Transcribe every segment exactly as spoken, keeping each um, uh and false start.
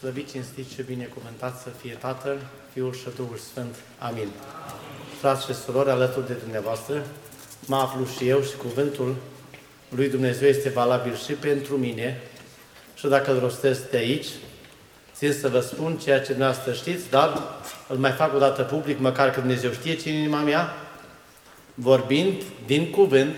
slăvit, cinstit și binecuvântat să fie Tatăl, Fiul și Duhul Sfânt. Amin. Frați și surori, alături de dumneavoastră, mă aflu și eu și cuvântul lui Dumnezeu este valabil și pentru mine și dacă îl rostesc de aici, țin să vă spun ceea ce dumneavoastră știți, dar îl mai fac o dată public, măcar că Dumnezeu știe ce în inima mea, vorbind din cuvânt,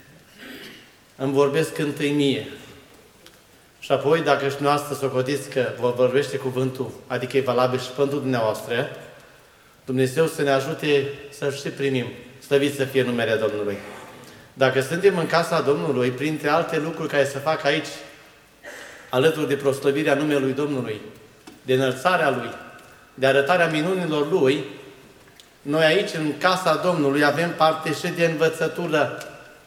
îmi vorbesc întâi mie. Și apoi, dacă și dumneavoastră socotiți că vă vorbește cuvântul, adică e valabil și pentru dumneavoastră, Dumnezeu să ne ajute să-L și primim. Slăvit să fie numele Domnului. Dacă suntem în casa Domnului, printre alte lucruri care se fac aici, alături de proslăvirea numelui Domnului, de înălțarea Lui, de arătarea minunilor Lui, noi aici, în casa Domnului, avem parte și de învățătură.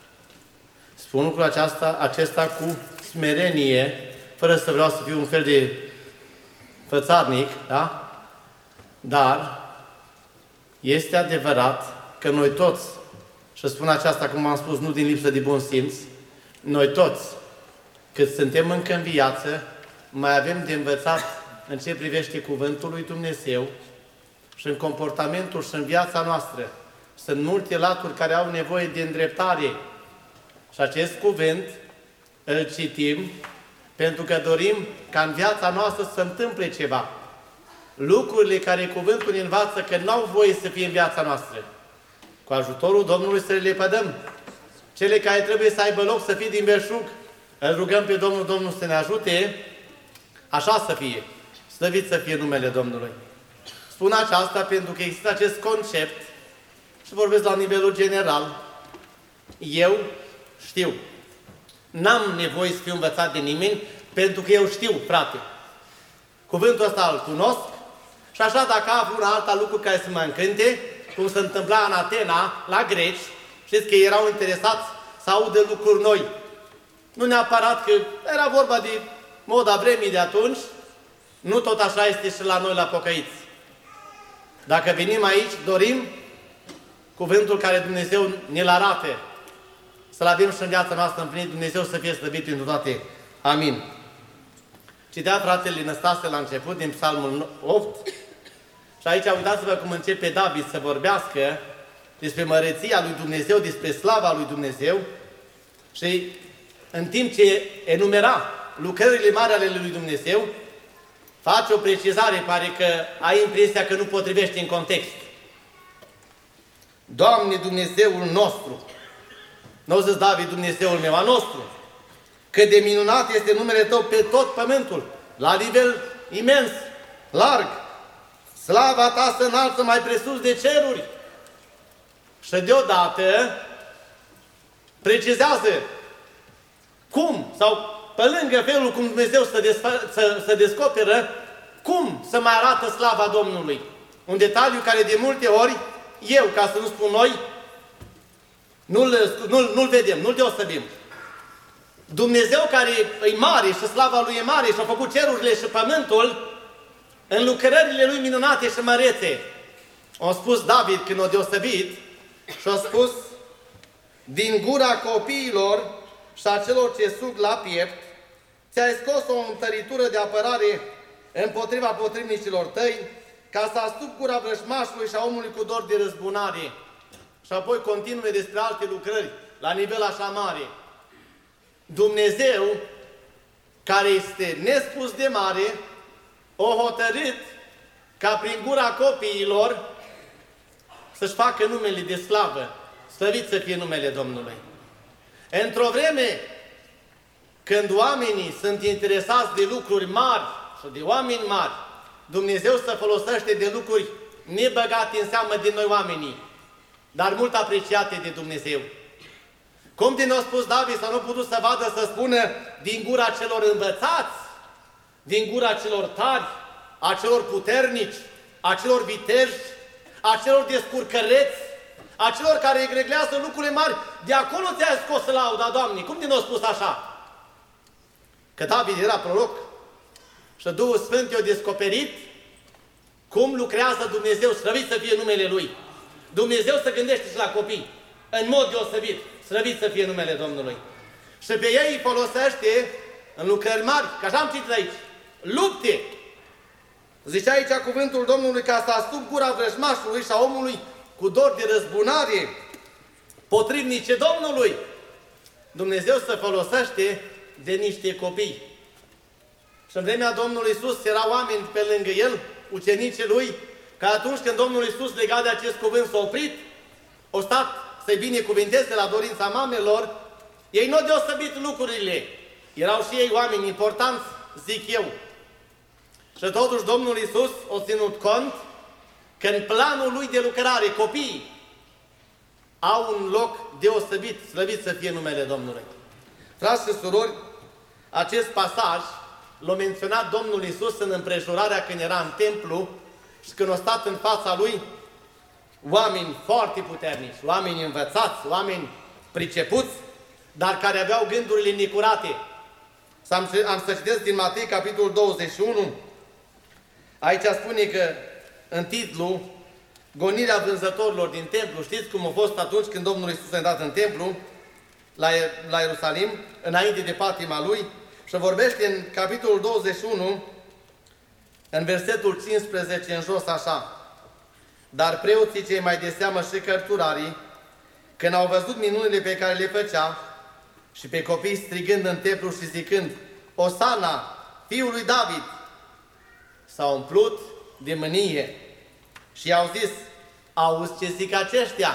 Spun lucrul aceasta, acesta cu smerenie, fără să vreau să fiu un fel de fățarnic, da? Dar este adevărat că noi toți, și spun aceasta, cum am spus, nu din lipsă de bun simț, noi toți, cât suntem încă în viață, mai avem de învățat în ce privește Cuvântul lui Dumnezeu și în comportamentul și în viața noastră. Sunt multe laturi care au nevoie de îndreptare. Și acest cuvânt îl citim pentru că dorim ca în viața noastră să se întâmple ceva. Lucrurile care cuvântul ne învață că nu au voie să fie în viața noastră. Cu ajutorul Domnului să le lepădăm. Cele care trebuie să aibă loc să fie din belșug, îl rugăm pe Domnul, Domnul să ne ajute, așa să fie. Slăvit să fie numele Domnului. Spun aceasta pentru că există acest concept și vorbesc la nivelul general. Eu știu. N-am nevoie să fiu învățat de nimeni, pentru că eu știu, frate. Cuvântul ăsta îl cunosc și așa dacă aflu un alta lucru care să mă încânte, cum se întâmpla în Atena, la greci, știți că erau interesați să audă lucruri noi. Nu neapărat că era vorba de moda vremii de atunci, nu tot așa este și la noi la pocăiți. Dacă venim aici, dorim cuvântul care Dumnezeu ne-l arată, să-l avem și în viața noastră împlinit, Dumnezeu să fie slăvit pentru toate. Amin. Citea fratele Năstase la început din Psalmul opt și aici uitați-vă cum începe David să vorbească despre măreția lui Dumnezeu, despre slava lui Dumnezeu și în timp ce enumera lucrările mari ale lui Dumnezeu, face o precizare, pare că ai impresia că nu potrivește în context. Doamne Dumnezeul nostru, n-o zis David, Dumnezeul meu, a nostru, cât de minunat este numele Tău pe tot pământul, la nivel imens, larg. Slava Ta să înalță mai presus de ceruri. Și deodată precizează cum, sau pe lângă felul cum Dumnezeu să, să, să descoperă, cum să mai arată slava Domnului. Un detaliu care de multe ori, eu, ca să nu spun noi, nu-l nu nu vedem, nu-l deosebim. Dumnezeu care e mare și slava Lui e mare și a făcut cerurile și pământul, în lucrările Lui minunate și mărețe, a spus David când a deosebit și a spus: din gura copiilor și a celor ce sug la piept, ți-ai scos o întăritură de apărare împotriva potrivnicilor tăi, ca să astup gura vrăjmașului și a omului cu dor de răzbunare. Și apoi continue despre alte lucrări, la nivel așa mare. Dumnezeu, care este nespus de mare, o hotărât ca prin gura copiilor să-și facă numele de slavă. Slăvit să fie numele Domnului. Într-o vreme când oamenii sunt interesați de lucruri mari și de oameni mari, Dumnezeu se folosește de lucruri nebăgate în seamă de noi oamenii, dar mult apreciate de Dumnezeu. Cum din a spus David, să nu putut să vadă, să spună din gura celor învățați, din gura celor tari, a celor puternici, a celor viteji, a celor descurcăreți, a celor care reglează lucrurile mari, de acolo ți-ai scos lauda, Doamne. Cum din a spus așa? Că David era proroc și Duhul Sfânt i-a descoperit cum lucrează Dumnezeu, slăvit să fie numele Lui. Dumnezeu se gândește și la copii, în mod deosebit, slăvit să fie numele Domnului. Și pe ei îi folosește în lucrări mari, că așa am citit aici, lupte Zice aici cuvântul Domnului ca să astup gura vrăjmașului și a omului cu dor de răzbunare, potrivnice Domnului. Dumnezeu se folosește de niște copii. Și în vremea Domnului Iisus erau oameni pe lângă El, ucenicii Lui, că atunci când Domnul Iisus legat de acest cuvânt s-a oprit, o stat să-i binecuvinteze la dorința mamelor, ei nu au deosebit lucrurile. Erau și ei oameni importanți, zic eu. Și totuși Domnul Iisus a ținut cont că în planul Lui de lucrare copiii au un loc deosebit, slăvit să fie numele Domnului. Frați și surori, acest pasaj l-a menționat Domnul Iisus în împrejurarea când era în templu și când a stat în fața Lui oameni foarte puternici, oameni învățați, oameni pricepuți, dar care aveau gândurile necurate. Am, am să citesc din Matei, capitolul douăzeci și unu. Aici spune că în titlu, gonirea vânzătorilor din templu. Știți cum a fost atunci când Domnul Iisus a intrat în templu, la, la Ierusalim, înainte de patima Lui, și vorbește în capitolul douăzeci și unu, în versetul cincisprezece, în jos așa. Dar preoții cei mai de seamă și cărturarii, când au văzut minunile pe care le făcea, și pe copii strigând în templu și zicând, Osana, fiul lui David, s-au umplut de mânie și i-au zis, auzi ce zic aceștia?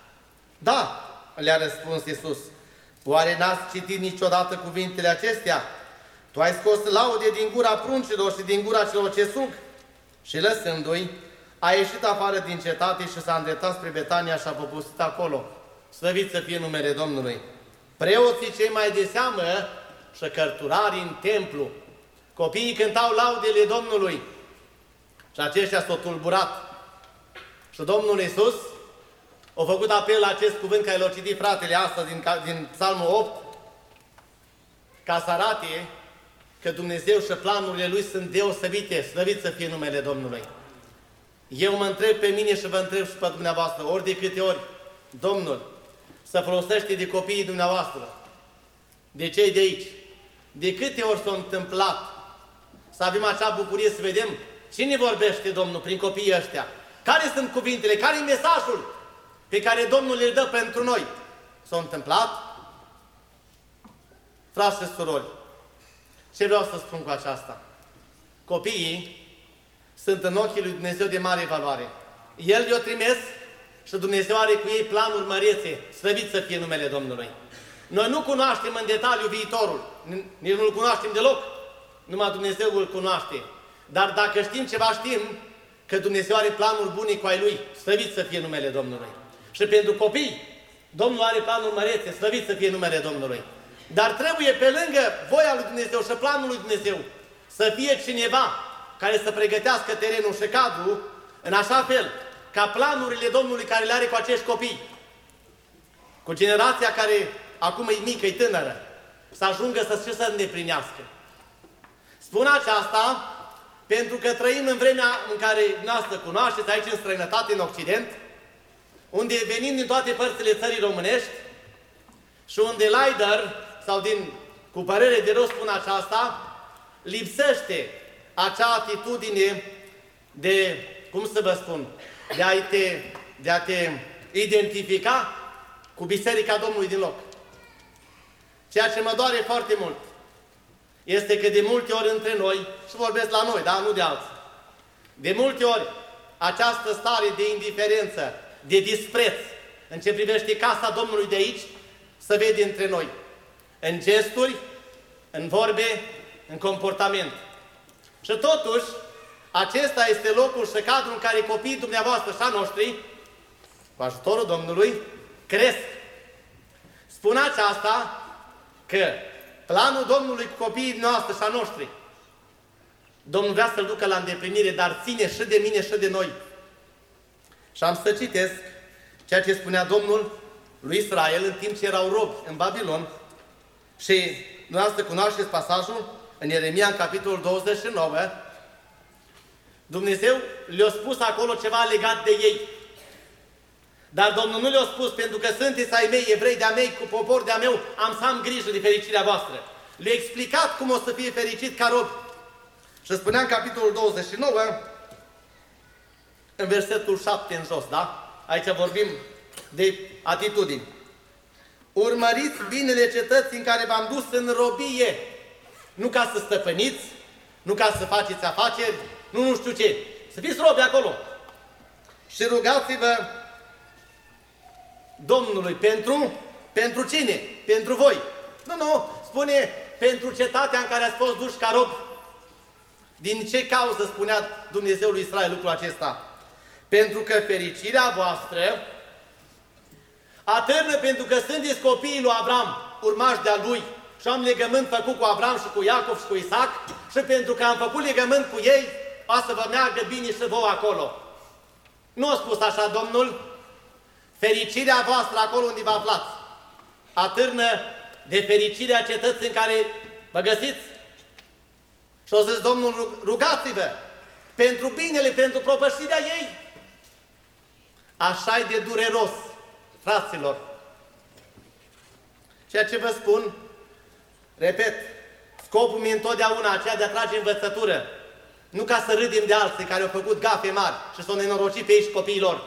Da, le-a răspuns Iisus. Oare n-ați citit niciodată cuvintele acestea? Tu ai scos laude din gura pruncilor și din gura celor ce sug. Și lăsându-i, a ieșit afară din cetate și s-a îndreptat spre Betania și a păpustit acolo. Slăvit să fie numele Domnului. Preoții cei mai de seamă și cărturarii în templu. Copiii cântau laudele Domnului. Și aceștia s-au tulburat. Și Domnul Iisus a făcut apel la acest cuvânt care l-a citit fratele astăzi din, din Psalmul opt, ca să arate că Dumnezeu și planurile Lui sunt deosebite, slăvit să fie numele Domnului. Eu mă întreb pe mine și vă întreb și pe dumneavoastră, ori de câte ori Domnul să folosește de copiii dumneavoastră, de cei de aici, de câte ori s-a întâmplat să avem acea bucurie să vedem cine vorbește Domnul prin copiii ăștia, care sunt cuvintele, care e mesajul pe care Domnul îl dă pentru noi. S-a întâmplat? Frați și surori, ce vreau să spun cu aceasta? Copiii sunt în ochii lui Dumnezeu de mare valoare. El i-o trimis și Dumnezeu are cu ei planuri mărețe, slăvit să fie numele Domnului. Noi nu cunoaștem în detaliu viitorul, nici nu-l cunoaștem deloc, numai Dumnezeu îl cunoaște. Dar dacă știm ceva, știm că Dumnezeu are planuri bune cu ai Lui, slăvit să fie numele Domnului. Și pentru copii, Domnul are planuri mărețe, slăvit să fie numele Domnului. Dar trebuie pe lângă voia lui Dumnezeu și planul lui Dumnezeu să fie cineva care să pregătească terenul și cadrul în așa fel ca planurile Domnului care le are cu acești copii, cu generația care acum e mică, e tânără, să ajungă să și să îndeplinească. Spun aceasta pentru că trăim în vremea în care noastră cunoașteți aici în străinătate, în Occident, unde venim din toate părțile țării românești și unde lider, sau din, cu părere de rău spun aceasta, lipsește acea atitudine de, cum să vă spun, de a te, de a te identifica cu Biserica Domnului din loc. Ceea ce mă doare foarte mult este că de multe ori între noi, și vorbesc la noi, dar nu de alții, de multe ori această stare de indiferență, de dispreț, în ce privește casa Domnului de aici, se vede între noi. În gesturi, în vorbe, în comportament. Și totuși, acesta este locul și cadrul în care copiii dumneavoastră și a noștri, cu ajutorul Domnului, cresc. Spun aceasta că planul Domnului cu copiii noastre și a noștri, Domnul vrea să-l ducă la îndeplinire, dar ține și de mine și de noi. Și am să citesc ceea ce spunea Domnul lui Israel în timp ce erau robi în Babilon. Și dumneavoastră cunoașteți pasajul în Ieremia, în capitolul douăzeci și nouă. Dumnezeu le-a spus acolo ceva legat de ei. Dar Domnul nu le-a spus pentru că sunteți ai mei, evrei de-a mei, cu popor de-a meu, am să am grijă de fericirea voastră. Le-a explicat cum o să fie fericit ca robi. Și spunea în capitolul douăzeci și nouă, în versetul șapte în jos, da? Aici vorbim de atitudini. Urmăriți binele cetății în care v-am dus în robie, nu ca să stăpâniți, nu ca să faceți afaceri, nu nu știu ce. Să fiți robi acolo. Și rugați-vă Domnului pentru, pentru cine? Pentru voi. Nu, nu, spune pentru cetatea în care ați fost duși ca robi. Din ce cauză spunea Dumnezeul lui Israel lucrul acesta? Pentru că fericirea voastră atârnă pentru că sunteți copiii lui Avram, urmași de-a lui, și am legământ făcut cu Avram și cu Iacov și cu Isaac, și pentru că am făcut legământ cu ei, o să vă meargă bine și vouă acolo. Nu a spus așa Domnul, fericirea voastră acolo unde vă aflați atârnă de fericirea cetății în care vă găsiți. Și o zis Domnul, rugați-vă pentru binele, pentru propășirea ei. Așa-i de dureros, fraților. Ceea ce vă spun, repet, scopul meu întotdeauna aceea de a trage învățătură, nu ca să râdem de alții care au făcut gafe mari și s-au nenorocit pe ei și copiilor.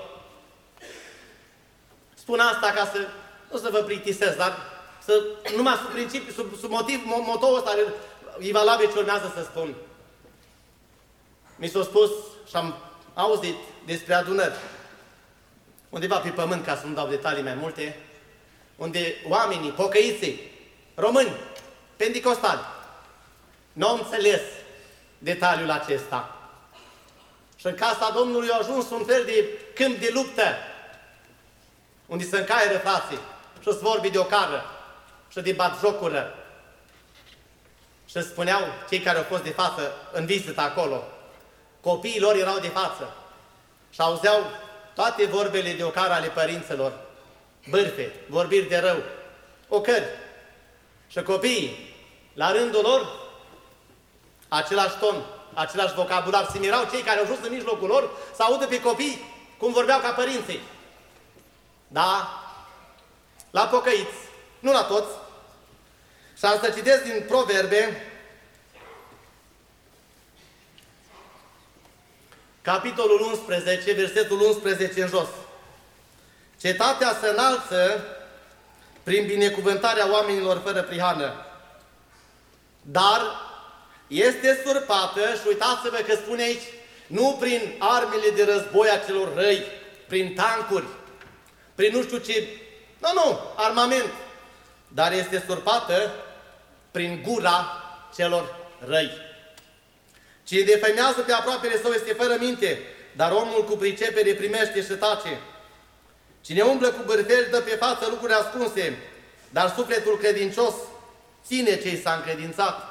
Spun asta ca să, nu să vă plictisesc, dar să, numai sub principiu, sub, sub motiv, motoul ăsta e valabil ce urmează să spun. Mi s-a spus și am auzit despre adunări, undeva pe pământ, ca să nu dau detalii mai multe, unde oamenii, pocăiții, români, penticostali, nu au înțeles detaliul acesta. Și în casa Domnului a ajuns un fel de câmp de luptă, unde se încaieră frații și se vorbi de o cară și de batjocură. Și spuneau cei care au fost de față în vizită acolo, copiii lor erau de față și auzeau toate vorbele de ocară ale părinților, bârfe, vorbiri de rău, ocări. Și copiii, la rândul lor, același ton, același vocabular, se mirau cei care au ajuns în mijlocul lor să audă pe copii cum vorbeau ca părinții. Da, la pocăiți, nu la toți. Și am să citesc din Proverbe, capitolul unsprezece, versetul unsprezece în jos. Cetatea se înalță prin binecuvântarea oamenilor fără prihană, dar este surpată, și uitați-vă că spune aici, nu prin armele de război a celor răi, prin tancuri, prin nu știu ce, nu, nu, armament, dar este surpată prin gura celor răi. Cine defăimează pe aproapele său este fără minte, dar omul cu pricepere primește și tace. Cine umblă cu bârfeli dă pe față lucruri ascunse, dar sufletul credincios ține ce i s-a încredințat.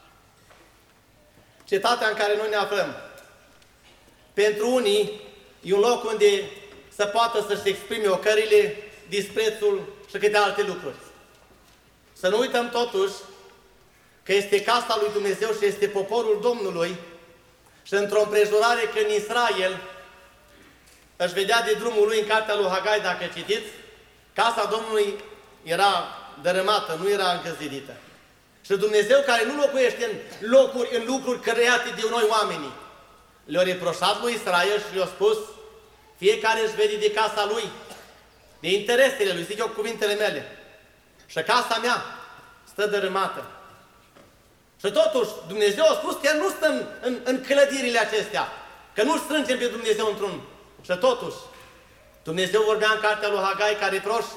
Cetatea în care noi ne aflăm, pentru unii, e un loc unde să poată să-și exprime ocările, disprețul și câte alte lucruri. Să nu uităm totuși că este casa lui Dumnezeu și este poporul Domnului și într-o împrejurare când Israel își vedea de drumul lui în cartea lui Hagai, dacă citiți, casa Domnului era dărâmată, nu era încă zidită. Și Dumnezeu, care nu locuiește în locuri, în lucruri create de noi oamenii, le-a reproșat lui Israel și le-a spus, fiecare își vede de casa lui, de interesele lui, zic eu cuvintele mele. Și casa mea stă dărâmată. Și totuși, Dumnezeu a spus că nu stăm în, în, în clădirile acestea, că nu strângem pe Dumnezeu într-un. Și totuși, Dumnezeu vorbea în cartea lui Hagai ca reproș,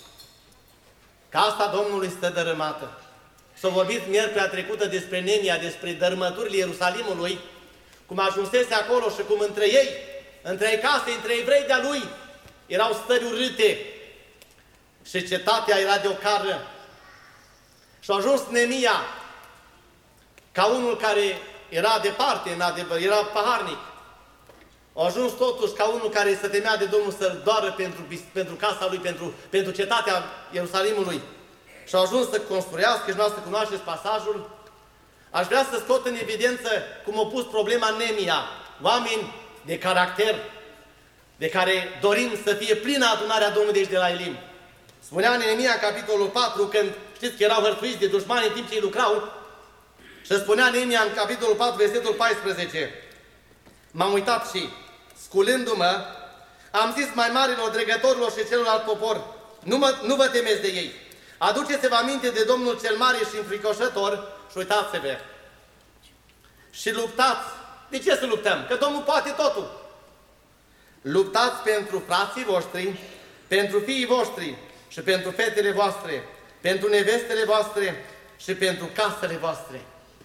casa Domnului stă dărâmată. S-a vorbit miercurea trecută despre Nemia, despre dărâmăturile Ierusalimului, cum ajunsese acolo și cum între ei, între case, între evrei de-a lui, erau stări urâte și cetatea era de o cară. Și a ajuns Nemia ca unul care era departe, în adevăr, era paharnic. A ajuns totuși ca unul care se temea de Domnul să-l doară pentru, pentru casa lui, pentru, pentru cetatea Ierusalimului. Și a ajuns să construiască, și noastră cunoașteți pasajul. Aș vrea să scot în evidență cum a pus problema Nemia. Oameni de caracter, de care dorim să fie plină adunarea Domnului de aici de la Elim. Spunea în Nemia, capitolul patru, când știți că erau hărțuiți de dușmani în timp ce ei lucrau, Și spunea Neemia în capitolul patru, versetul paisprezece, m-am uitat și, sculându-mă, am zis mai marilor dregătorilor și celorlalți popor, nu, mă, nu vă temeți de ei. Aduceți-vă aminte de Domnul cel mare și înfricoșător și uitați-vă. Și luptați. De ce să luptăm? Că Domnul poate totul. Luptați pentru frații voștri, pentru fiii voștri și pentru fetele voastre, pentru nevestele voastre și pentru casele voastre.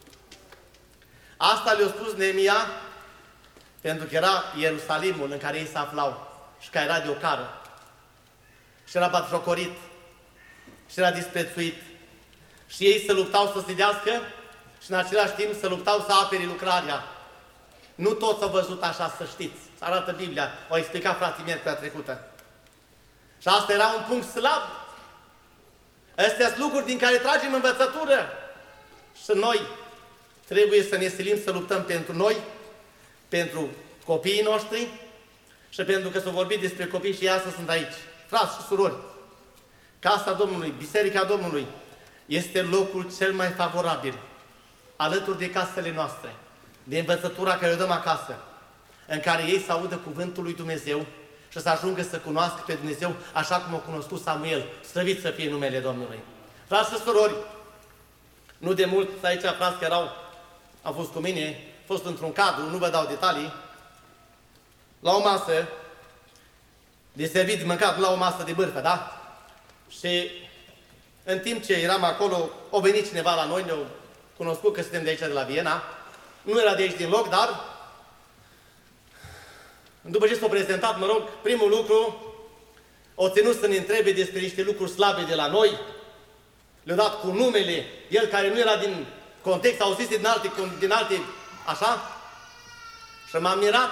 Asta le-a spus Neemia pentru că era Ierusalimul în care ei se aflau și care era de ocară. Și era batjocorit și era disprețuit. Și ei se luptau să se dească și în același timp se luptau să apere lucrarea. Nu toți au văzut așa, să știți. Arată Biblia, o explicat frații mei pe trecută. Și asta era un punct slab. Astea sunt lucruri din care tragem învățătură. Și noi trebuie să ne silim să luptăm pentru noi, pentru copiii noștri și pentru că s-a vorbit despre copii și ei astăzi sunt aici. Frați și surori, Casa Domnului, Biserica Domnului este locul cel mai favorabil, alături de casele noastre, de învățătura care o dăm acasă, în care ei să audă cuvântul lui Dumnezeu și să ajungă să cunoască pe Dumnezeu așa cum a cunoscut Samuel, slăvit să fie numele Domnului. Frați și surori, nu de mult aici frați că erau, au fost cu mine, au fost într-un cadru, nu vă dau detalii, la o masă de servit de mâncat, nu la o masă de bârfă, da? Și în timp ce eram acolo, a venit cineva la noi, ne-au cunoscut că suntem de aici, de la Viena, nu era de aici din loc, dar după ce s-a prezentat, mă rog, primul lucru, o ținut să ne întrebe despre niște lucruri slabe de la noi, le-a dat cu numele, el care nu era din context, auzise din alte, din alte, așa, și m-am mirat,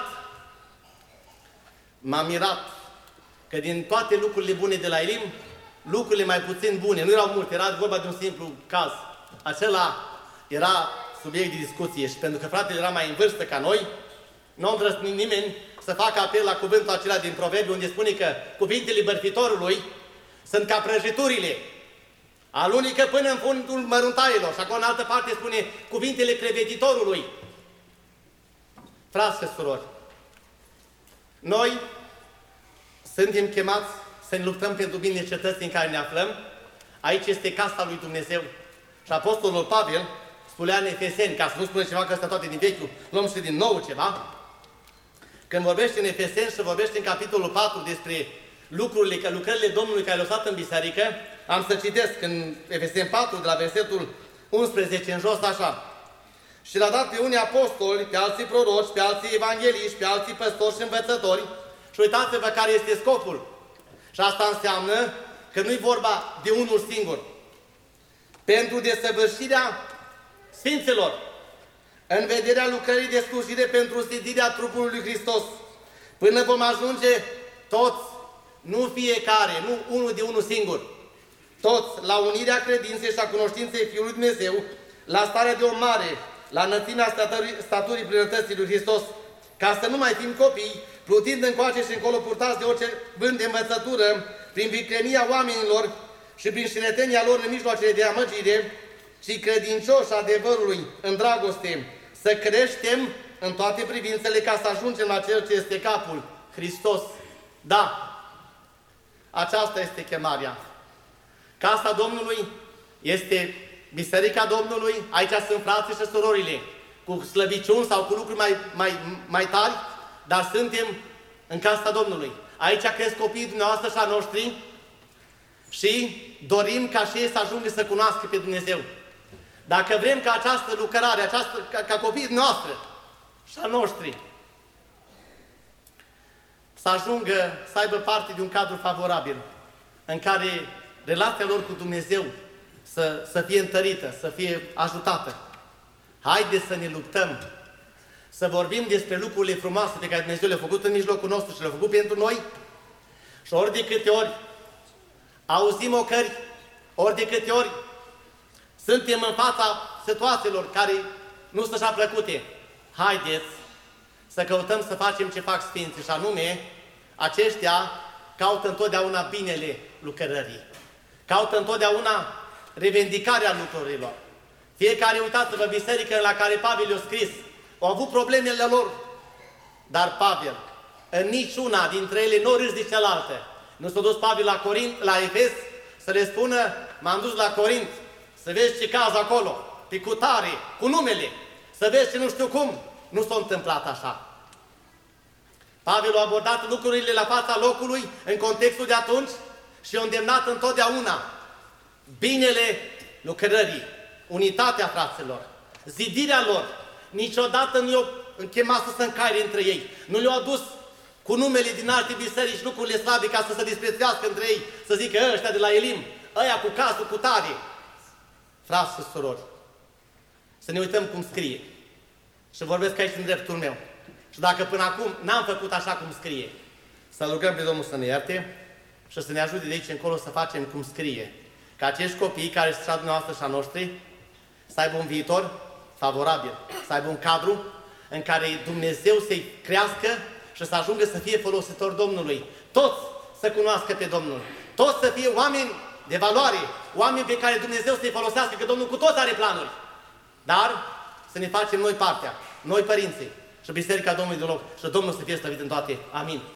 m-am mirat că din toate lucrurile bune de la Elim, lucrurile mai puțin bune, nu erau multe, era vorba de un simplu caz. Acela era subiect de discuție și pentru că fratele era mai în vârstă ca noi, nu a îndrăznit nimeni să facă apel la cuvântul acela din Proverbi, unde spune că cuvintele bărfitorului sunt ca prăjiturile, alunecă până în fundul măruntaielor. Și acolo în altă parte spune cuvintele crevetitorului. Frați și surori, noi suntem chemați să ne luptăm pentru binele cetății în care ne aflăm. Aici este casa lui Dumnezeu. Și Apostolul Pavel spunea în Efeseni, ca să nu spune ceva că astea toate din vechiul, luăm și din nou ceva. Când vorbește în Efeseni și vorbește în capitolul patru despre lucrurile, că lucrările Domnului care le-au stat în biserică, am să citesc în Efeseni patru, de la versetul unsprezece în jos, așa. Și l-a dat pe unii apostoli, pe alții proroci, pe alții evangheliști, pe alții păstori și învățători. Și uitați-vă care este scopul. Și asta înseamnă că nu-i vorba de unul singur. Pentru desăvârșirea Sfinților, în vederea lucrării de slujire pentru zidirea trupului lui Hristos, până vom ajunge toți, nu fiecare, nu unul de unul singur, toți la unirea credinței și a cunoștinței Fiului Dumnezeu, la starea de om mare, la înălțimea staturii, staturii plinătății lui Hristos, ca să nu mai fim copii, plutind încoace și încolo purtați de orice vânt de învățătură, prin viclenia oamenilor și prin șiretenia lor în mijloacele de amăgire, și credincioși adevărului în dragoste, să creștem în toate privințele ca să ajungem la Cel ce este capul, Hristos. Da, aceasta este chemarea. Casa Domnului este Biserica Domnului, aici sunt frații și surorile, cu slăbiciuni sau cu lucruri mai, mai, mai tari, dar suntem în Casa Domnului. Aici cresc copiii dumneavoastră și a noștri și dorim ca și ei să ajungă să cunoască pe Dumnezeu. Dacă vrem ca această lucrare, această, ca, ca copiii noastre și a noștri să ajungă, să aibă parte de un cadru favorabil, în care relația lor cu Dumnezeu să, să fie întărită, să fie ajutată. Haideți să ne luptăm, să vorbim despre lucrurile frumoase pe care Dumnezeu le-a făcut în mijlocul nostru și le-a făcut pentru noi și ori de câte ori auzim ocări, ori de câte ori suntem în fața situațiilor care nu sunt așa plăcute, haideți să căutăm să facem ce fac Sfinții, și anume, aceștia caută întotdeauna binele lucrării, caută întotdeauna revendicarea lucrurilor, Fiecare, uitați-vă, biserică la care Pavel i-a scris, au avut problemele lor, dar Pavel, în niciuna dintre ele nu râs de cealaltă. Nu s-a dus Pavel la Corint, la Efes, să le spună, m-am dus la Corint, să vezi ce caz acolo, pe cutare, cu numele, să vezi ce nu știu cum. Nu s-a întâmplat așa. Pavel a abordat lucrurile la fața locului, în contextul de atunci, și a îndemnat întotdeauna binele lucrării, unitatea fraților, zidirea lor. Niciodată nu i-a chemat să se încaire între ei. Nu le-au adus cu numele din alte biserici lucrurile slabe ca să se disprețuiască între ei, să zică ăștia de la Elim, ăia cu cazul cu tare. Frați și surori, să ne uităm cum scrie. Și vorbesc aici în dreptul meu. Și dacă până acum n-am făcut așa cum scrie, să rugăm pe Domnul să ne ierte și să ne ajute de aici încolo să facem cum scrie. Ca acești copii care sunt și a dumneavoastră și a noștri să aibă un viitor favorabil, să aibă un cadru în care Dumnezeu să-i crească și să ajungă să fie folositor Domnului. Toți să cunoască pe Domnul. Toți să fie oameni de valoare, oameni pe care Dumnezeu să-i folosească, că Domnul cu toți are planuri. Dar să ne facem noi partea, noi părinții și Biserica Domnului de loc și Domnul să fie slăvit în toate. Amin.